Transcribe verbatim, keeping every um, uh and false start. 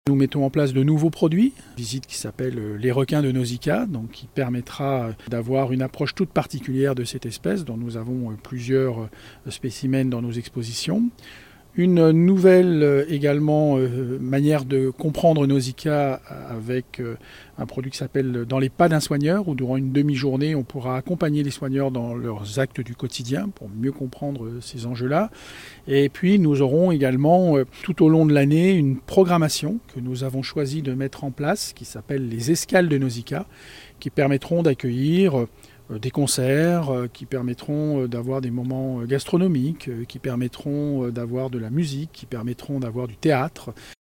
Nous mettons en place de nouveaux produits, une visite qui s'appelle les requins de Nausicaa, donc qui permettra d'avoir une approche toute particulière de cette espèce, dont nous avons plusieurs spécimens dans nos expositions. Une nouvelle également euh, manière de comprendre Nausicaa avec euh, un produit qui s'appelle Dans les pas d'un soigneur, où durant une demi-journée, on pourra accompagner les soigneurs dans leurs actes du quotidien pour mieux comprendre ces enjeux-là. Et puis nous aurons également euh, tout au long de l'année une programmation que nous avons choisi de mettre en place qui s'appelle les escales de Nausicaa, qui permettront d'accueillir des concerts, qui permettront d'avoir des moments gastronomiques, qui permettront d'avoir de la musique, qui permettront d'avoir du théâtre.